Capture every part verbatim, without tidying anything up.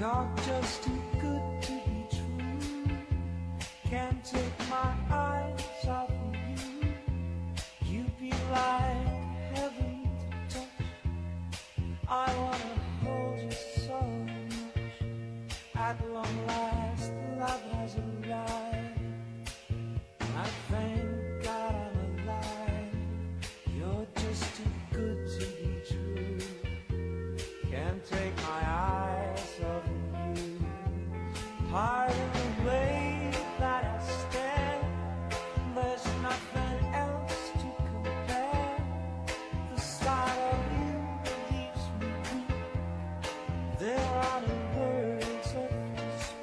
You're just too good to be true. Can't take my eyes off of you. You'd be like heaven to touch. I wanna hold you so much. At long last, love has arrived. I thank God I'm alive. You're just too good to be true. Can't take my eyes off of you. Pardon the way that I stand. There's nothing else to compare. The sight of you leaves me weak. There are no words left to speak.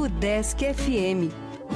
Udesc F M.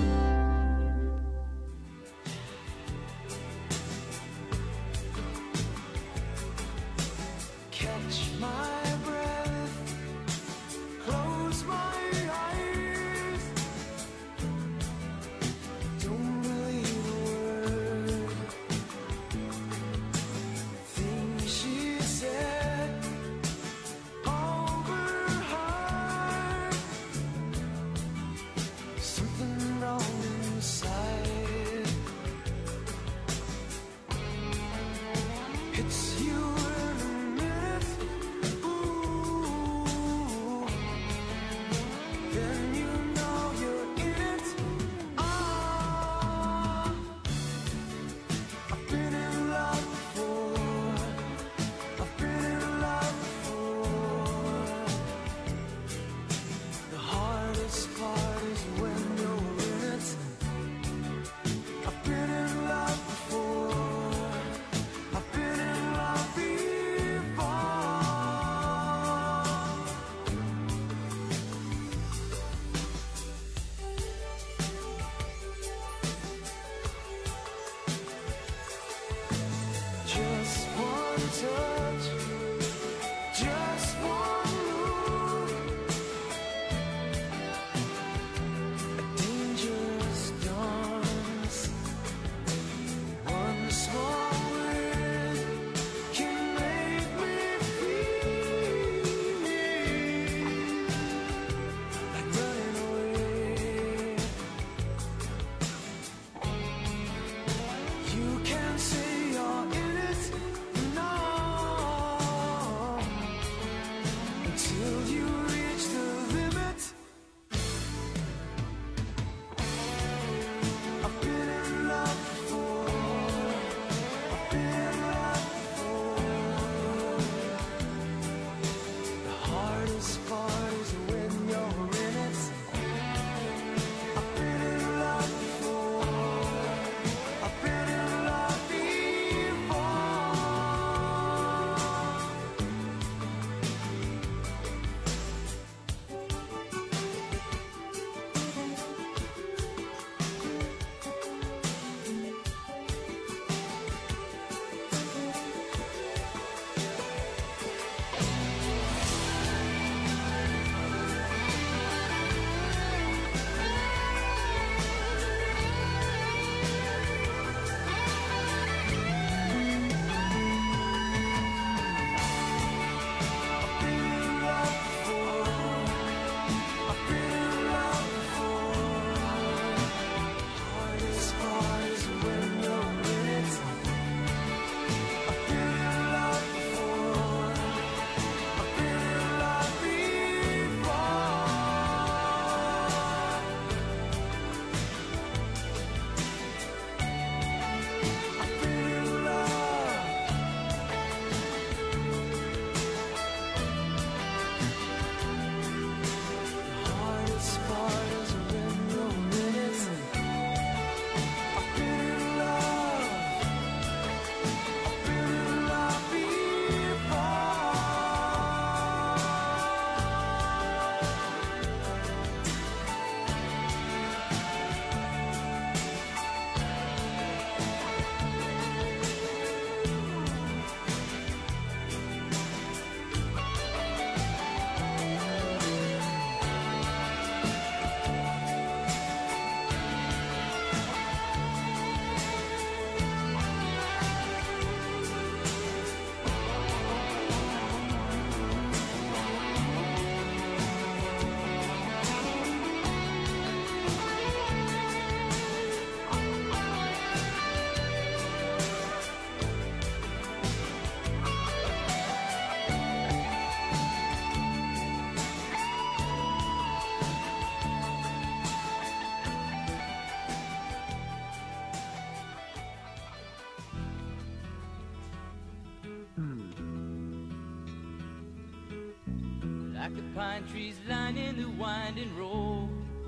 Like the pine trees lining the winding road,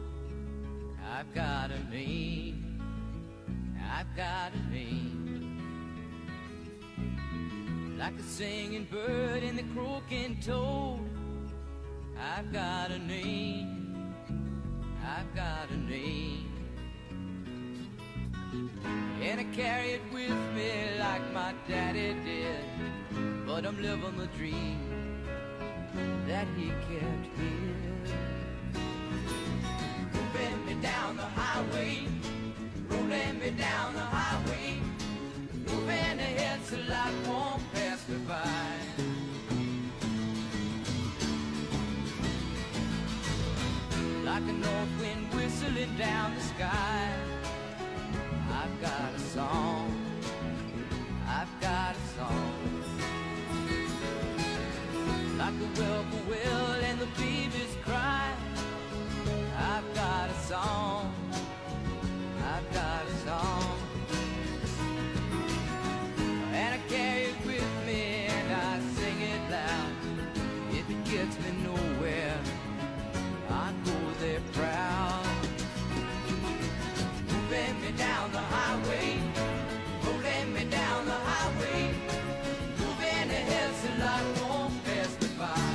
I've got a name, I've got a name. Like the singing bird and the croaking toad, I've got a name, I've got a name, and I carry it with me like my daddy did. But I'm living the dream that he kept here. Moving me down the highway, rolling me down the highway, moving ahead so life won't pass me by. Like a north wind whistling down the sky, I've got a song, I've got a song. Like the whippoorwill and the babies cry, I've got a song, I've got a song. And I carry it with me and I sing it loud. If it gets me nowhere, I go there proud. Moving me down the highway, rolling me down the highway, moving ahead so life won't pass me by.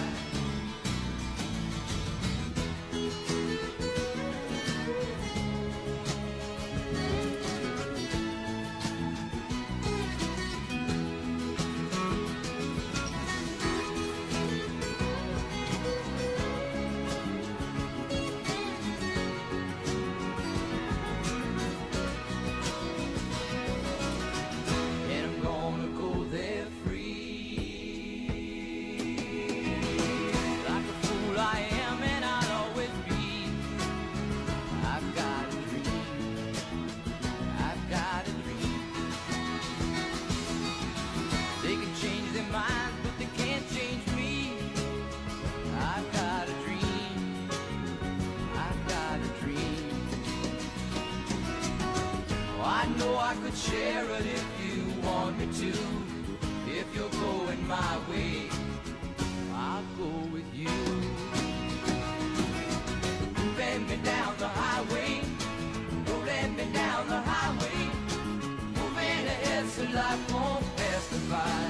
Share it if you want me to. If you're going my way, I'll go with you. Moving me down the highway, rolling me down the highway, moving ahead so life won't pass me by.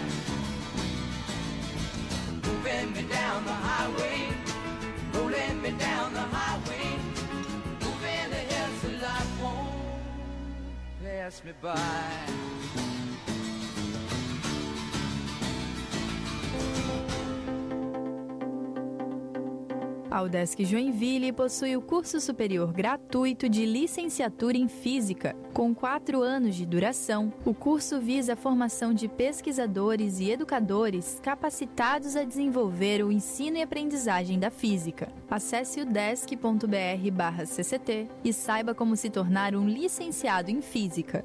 Moving me down the highway, rolling me down the highway, moving ahead so life won't pass me by. A UDESC Joinville possui o curso superior gratuito de licenciatura em Física. Com quatro anos de duração, o curso visa a formação de pesquisadores e educadores capacitados a desenvolver o ensino e aprendizagem da física. Acesse udesc ponto br barra C C T e saiba como se tornar um licenciado em Física.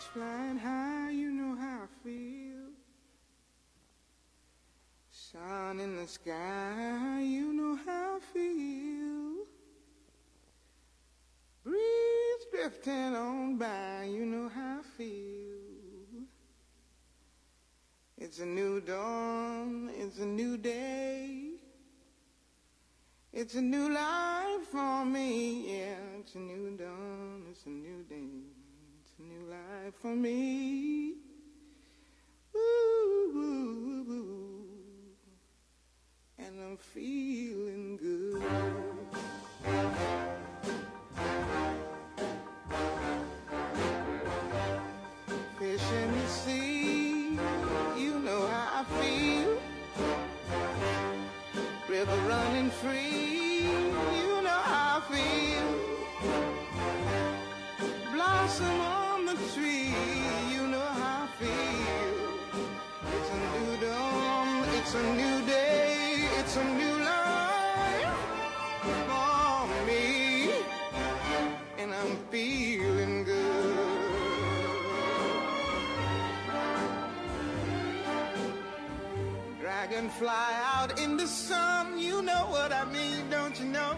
Birds flying high, you know how I feel. Sun in the sky, you know how I feel. Breeze drifting on by, you know how I feel. It's a new dawn, it's a new day. It's a new life for me, yeah. It's a new dawn, it's a new day. It's a new life for me. Ooh, ooh, ooh. And I'm feeling good. Fish in the sea, you know how I feel. River running free, you know how I feel. Blossom on the tree, you know how I feel. It's a new dawn, it's a new day, it's a new life for me, and I'm feeling good. Dragonfly out in the sun, you know what I mean, don't you know?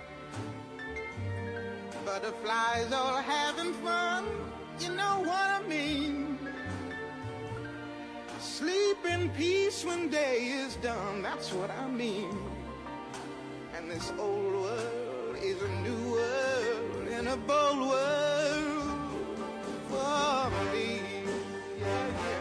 Butterflies all having fun, you know what I mean. Sleep in peace when day is done, that's what I mean. And this old world is a new world, and a bold world for me. Yeah, yeah.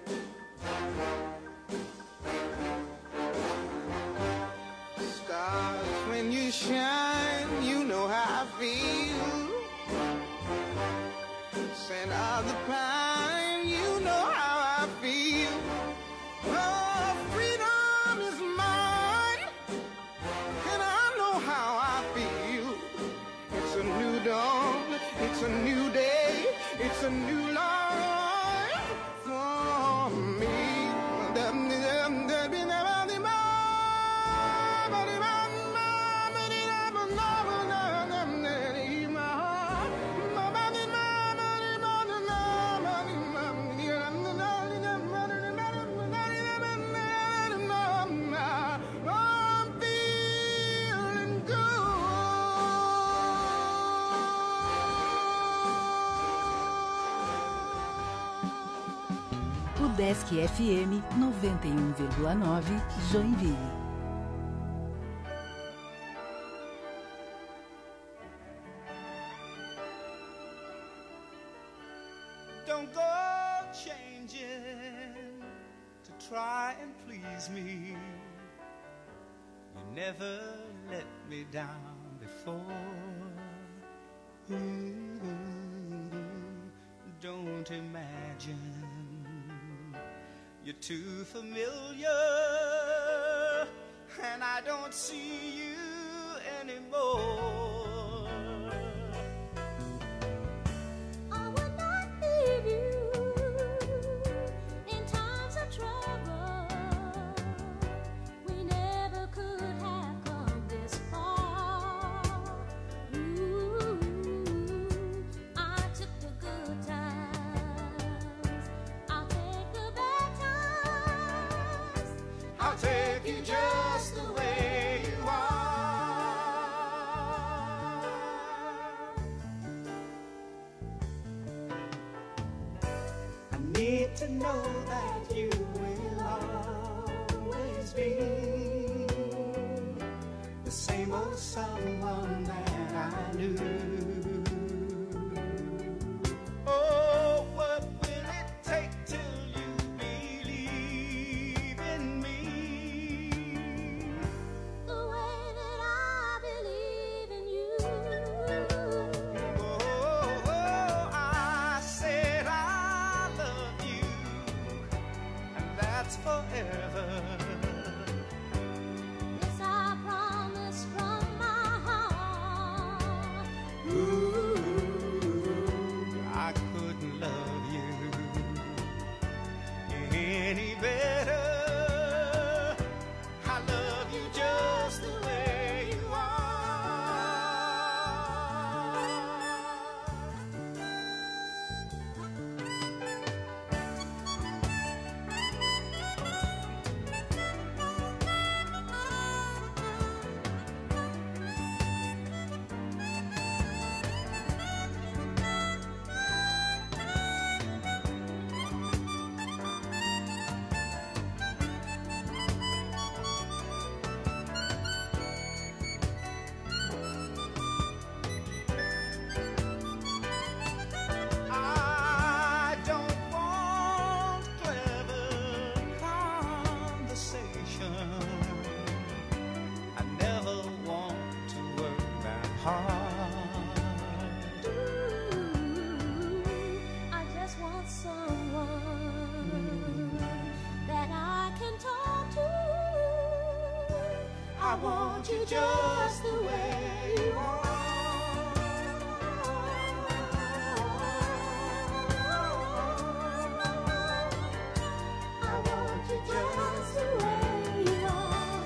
Stars, when you shine, you know how I feel. Scent of the pine, you know how I feel. Oh, freedom is mine, and I know how I feel. It's a new dawn, it's a new day, it's a new life for me. Desk F M noventa e um vírgula nove, Joinville. Don't go changing to try and please me. You never let me down before. Ooh, don't imagine you're too familiar, and I don't see you anymore. I would not leave you in times of trouble. We never could have come this far. Ooh, I took the good times, I'll take the bad times. I'll take you just the way you are. I need to know that you will always be the same old someone that I knew. Oh, what will it take till you believe in me? The way that I believe in you. Oh, I said I love you, and that's forever. This I promise from my heart. Ooh, I couldn't love you any better. I love you just the way you are. I want you just the way you are. I want you just the way you are.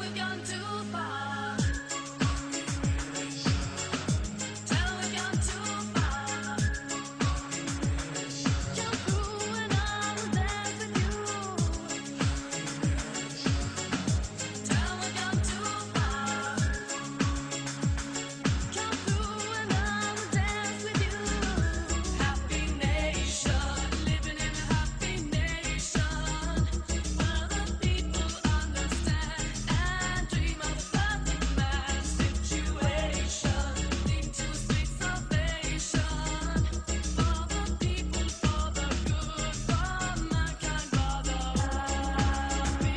we've gone too far. Tell we've gone too far. Come through and I'll dance with you. Tell we've gone too far. Come through and I'll dance with you. Happy nation, living in a happy nation, where the people understand and dream of a perfect man. Situation lead to sweet salvation for the people, for the good, for mankind, for the happy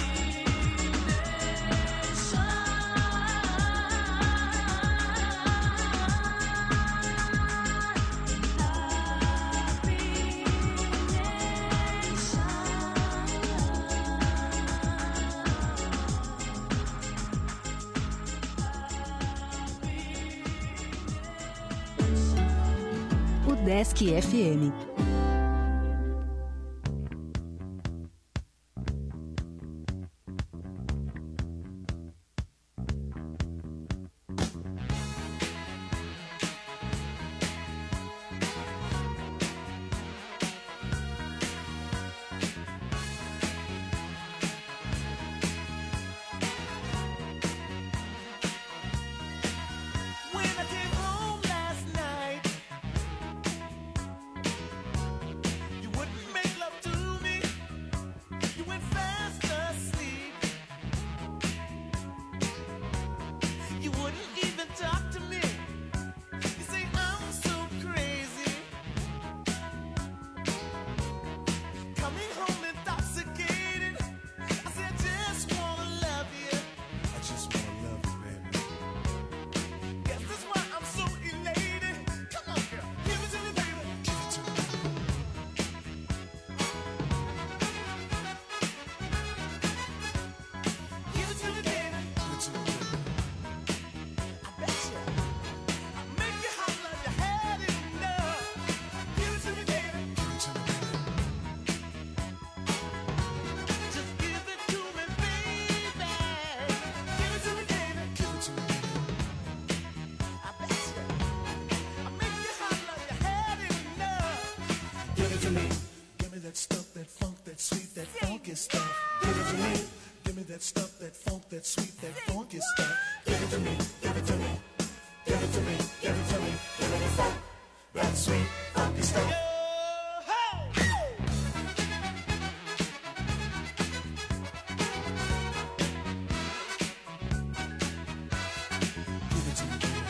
O Desk F M. When I came home last night, you wouldn't make love to me. You went fast asleep. You wouldn't even talk to me. You say I'm so crazy. Coming home intoxicated. I said I just wanna love you. I just wanna love you, baby. Guess that's why I'm so elated. Come on, girl, give it to me, baby. Give it to me. Give it to me, baby. Give it to me, baby. I bet you. I'll make you hot like you had enough. Give it to me, baby. Give it to me, baby. Just give it to me, baby. Give it to me, baby. Give it to me, baby. I bet you. I'll make you hot like you had enough. Give it to me. Give me that stuff, that funk, that sweet, that funky stuff. Give it to me. Give me that stuff, that funk, that sweet, that funky stuff. Give it to me. Give it to me. Give it to me. Give it to me. Give me that funk, that sweet, funky stuff. Give it to me, baby.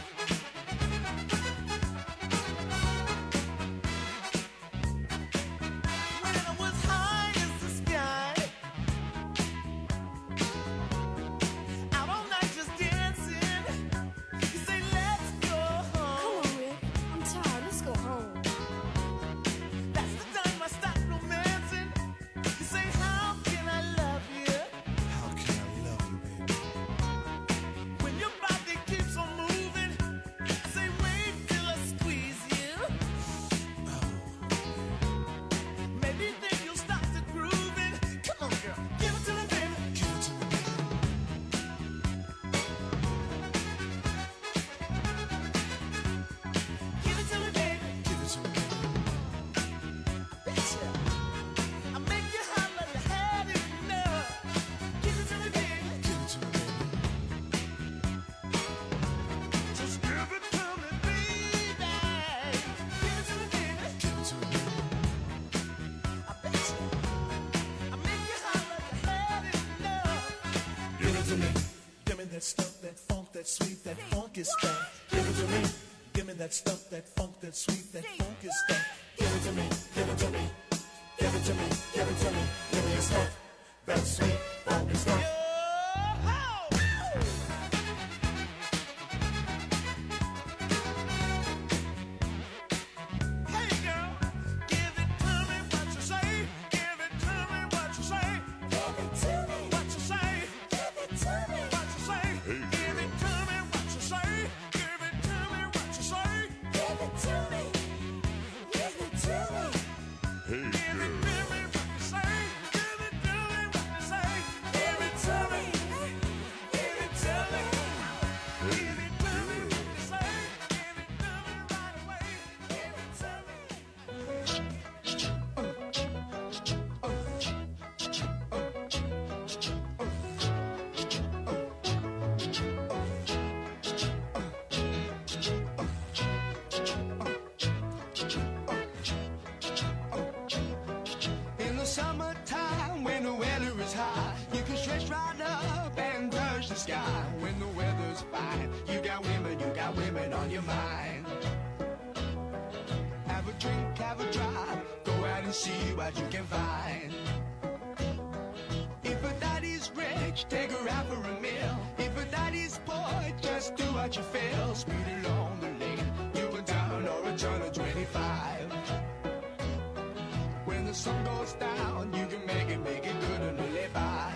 When I was high as the sky, out all night just dancing. You say let's go home. Come on, Rick. I'm tired. Let's go home. That's the time I start romancing. You say how can I love you? How can I love you, baby? When your body keeps on moving, I say wait till I squeeze you. Maybe then you'll start to grooving. Come on, girl, give it to me, baby. Give it to me, baby. Give it to me, baby. Give it to me, baby. I bet you. I'll make you hot like you had enough. Give it to me, baby. Give it to me, baby. Just give it to me, baby. Give it to me, baby. Give it to me, baby. I bet you. I'll make you hot like you had enough. Give it to me. Give me that stuff, that funk, that sweet, that funky stuff. Give it to me. Give me that stuff, that funk, that sweet, that funky stuff. Give it to me. Give it to me. Give it to me. Give it to me. Give me your stuff, that sweet, funky stuff. Hey girl, give it to me what you say. Give it to me what you say. Give it to me what you say. Give it to me what you say. Give it to me what you say. Give it to me what you say. Give it to me. Give it to me. Give it to me what you say. Give it to me what you say. and see what you can find. If a daddy's rich, take her out for a meal. If a daddy's poor, just do what you feel. Speed along the lane, you go down or a turn of twenty-five. When the sun goes down, you can make it, make it good and live by.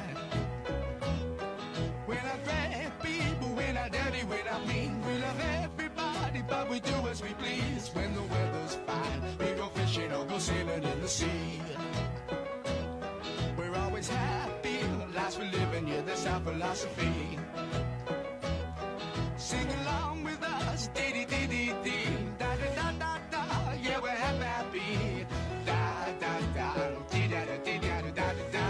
When I drag people, when I dirty, when I mean, we love everybody, but we do as we please. When the weather's fine, we go fishing or go sailing in the sea. We're always happy, lives we live in, yeah, that's our philosophy. Sing along with us, dee dee dee dee dee, da da da da da, yeah, we're happy, happy. Da da da, dee da da dee da da da da da.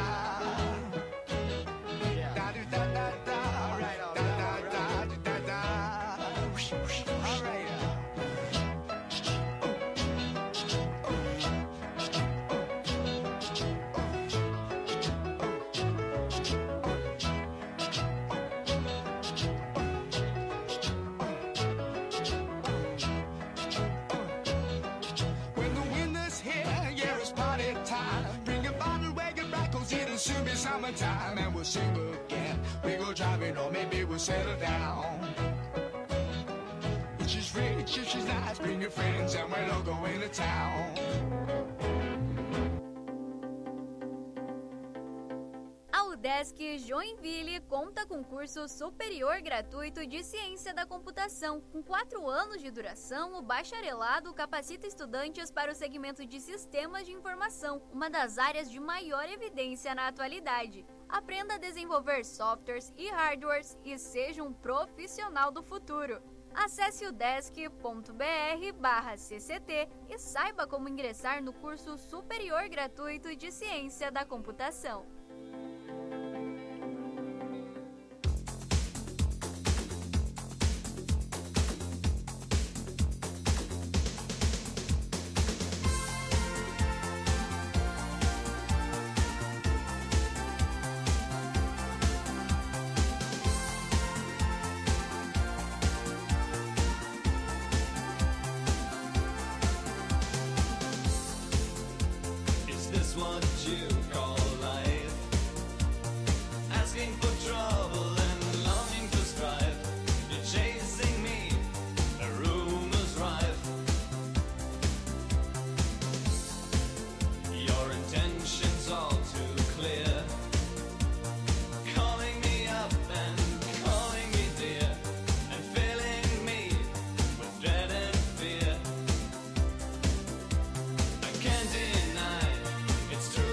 Da da da da da, right, da da da da da da. All right. When the winter's here, yeah, it's party time. Bring a bottle, wagon back, cause it'll soon be summertime. And we'll sing again. We go driving, or maybe we'll settle down. If she's rich, if she's nice, bring your friends, and we'll all go into town. A UDESC Joinville conta com curso superior gratuito de Ciência da Computação. Com quatro anos de duração, o bacharelado capacita estudantes para o segmento de Sistemas de Informação, uma das áreas de maior evidência na atualidade. Aprenda a desenvolver softwares e hardwares e seja um profissional do futuro. Acesse udesc ponto br barra C C T e saiba como ingressar no curso superior gratuito de Ciência da Computação. Is this what you call life? Asking for trouble and longing for strife. You're chasing me, the rumors rife. Your intentions all too clear. Calling me up and calling me dear, and filling me with dread and fear. I can't deny it's true.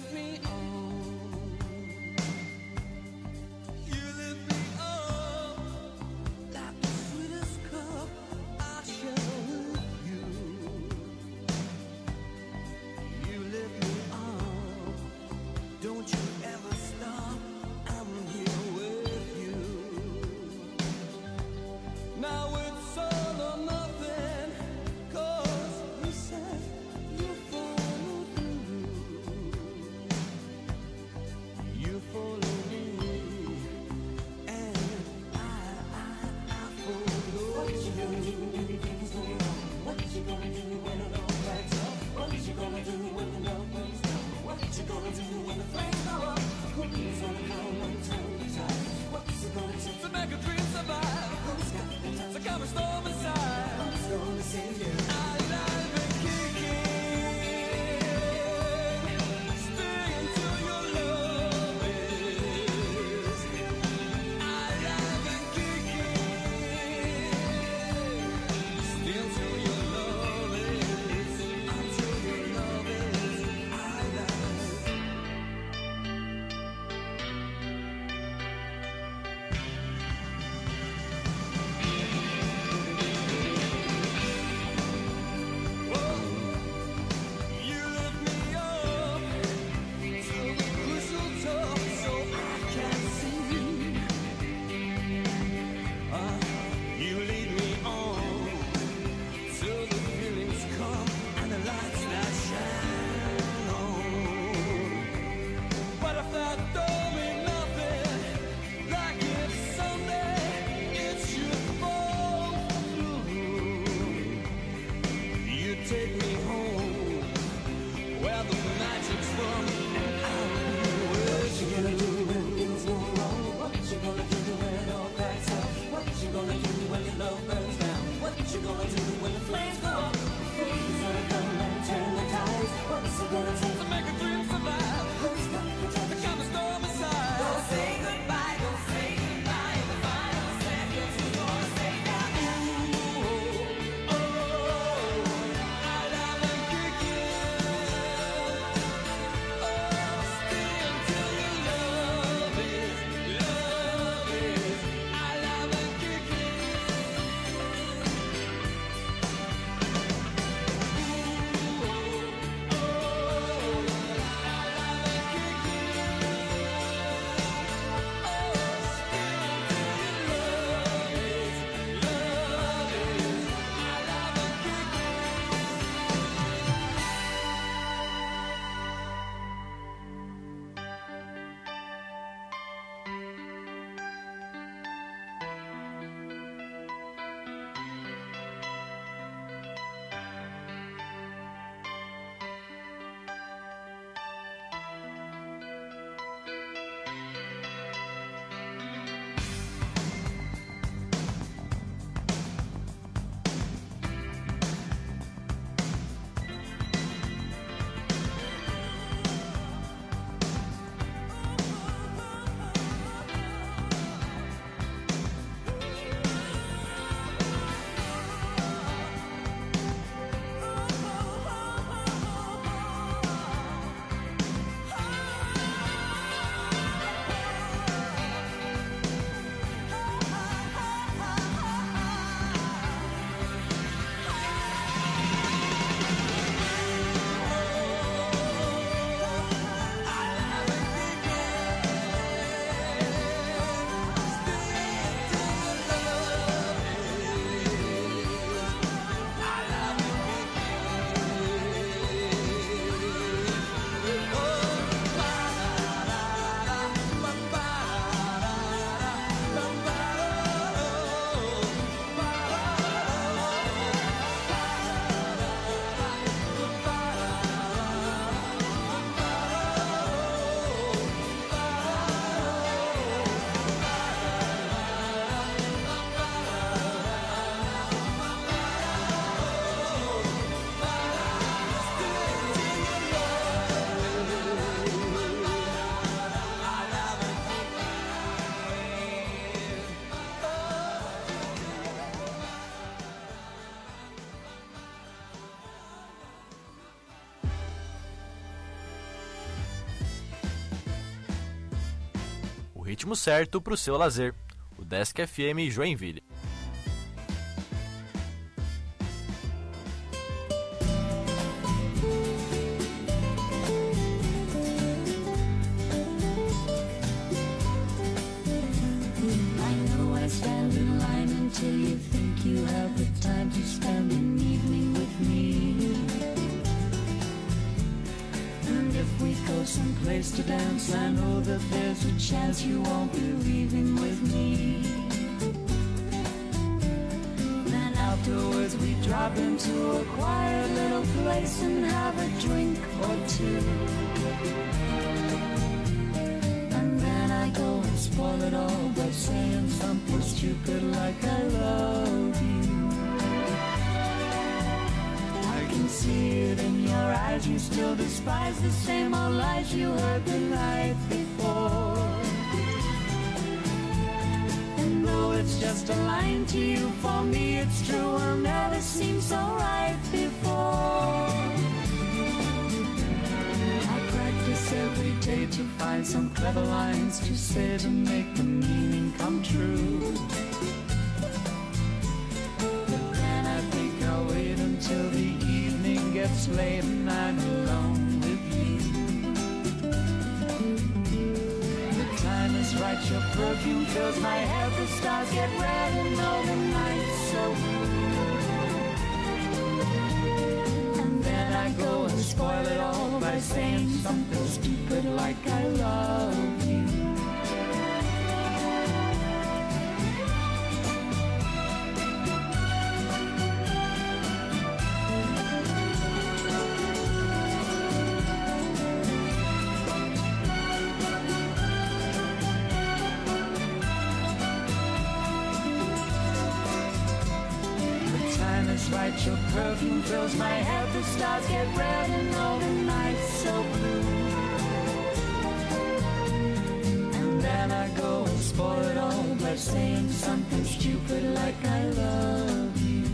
lift me on. You lift me up like the sweetest cup I share with you. You lift me up. Don't you ever stop. I'm here with you. Now it's all or nothing, 'cause you said you follow through. ritmo certo para o seu lazer. O Desk F M Joinville. I know I stand in line until you think you have the time to spend an evening with me. And if we go someplace to dance, I know that there's a chance you won't be leaving with me. Then afterwards we drop into a quiet little place and have a drink or two. And then I go and spoil it all by saying something stupid like I love you. I can see it in your eyes, you still despise the same old lies you heard the night before. And though it's just a line to you, for me it's true, will never seem so right before. I practice every day to find some clever lines to say to make the meaning come true. But then I think I'll wait until the evening gets late and I'm alone with you. The time is right, your perfume fills my head, the stars get red and all the nights so blue. And then I go and spoil it all by saying something stupid like I love you. Right, your perfume fills my head, the stars get red and all the nights so blue. And then I go and spoil it all by saying something stupid like I love you.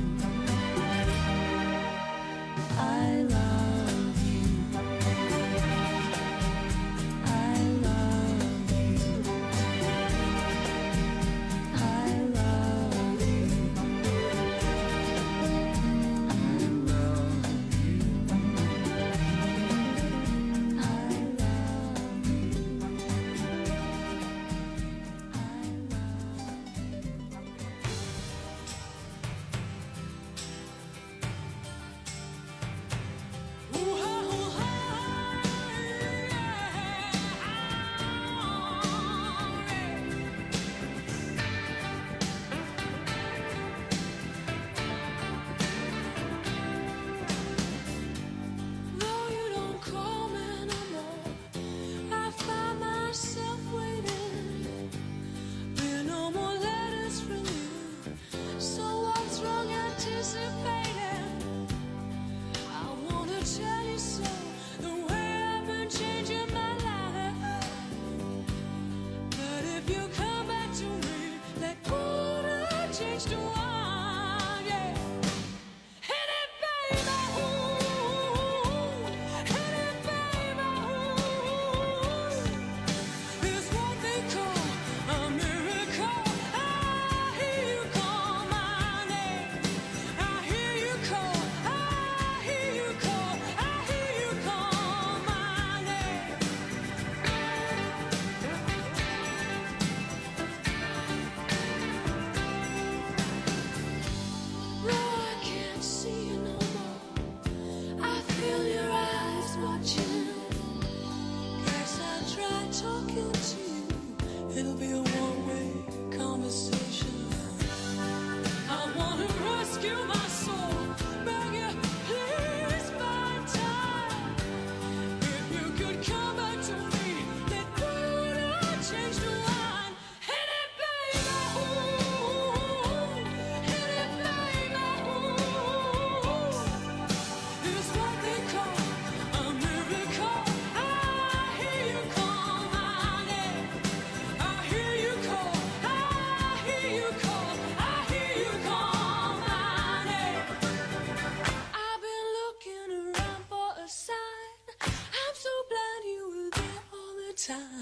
I love you. I love you. I love you. Though you don't call me no more, I find myself waiting. There are no more letters from you, so what's wrong anticipating? I wanna tell you so, the way I've been changing my life. But if you come back to me, that quarter change to one, yeah. Hit it, baby, ooh. Hit it, baby, ooh. It's what they call a miracle. I hear you call my name. I hear you call. I hear you call. I hear you call my name. No, I can't see you no more. I feel your eyes watching. Guess I'll try talking to you. It'll be a one-way conversation. I wanna rescue my soul. Beg you, please find time. If you could come back to me, that would change the line. Hit it, baby, ooh. Hit it, baby, ooh. It's what they call a miracle. I hear you call my name. I hear you call. I hear you call. I hear you call my name. I've been looking around for a sign. I'm so blind you were there all the time.